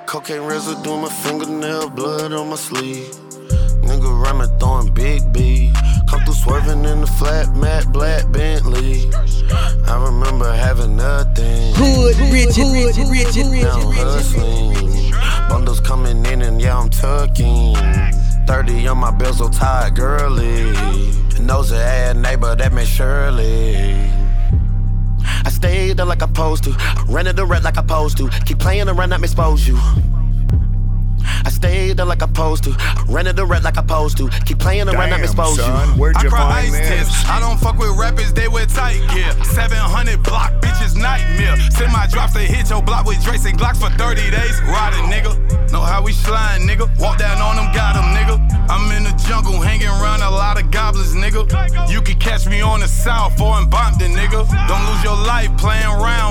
Cocaine residue on my fingernail, blood on my sleeve. Nigga rhyming, throwing big B. Come through swerving in the flat mat, black Bentley. I remember having nothing. Hood, rich. Now I'm hustling. Bundles coming in and yeah, I'm tucking. 30 on my bezel tied, girly. Nosy ass neighbor, that meant Shirley. I stayed there like I'm supposed to. I rented the red like I'm supposed to. Keep playing around, not expose you. I stayed there like I'm supposed to. I rented the red like I'm supposed to. Keep playing around, not expose you. Where'd you I cry find ice this? tips. I don't fuck with rappers, they wear tight gear. 700 block, bitches nightmare. Send my drops, they hit your block with Drakes and Glocks for 30 days. Riding, nigga. Know how we slide, nigga. Walk down on them, got them, nigga. I'm in the jungle, hanging around a lot of goblins, nigga. You can catch me on the south or in Bompton, nigga. Don't lose your life playing around.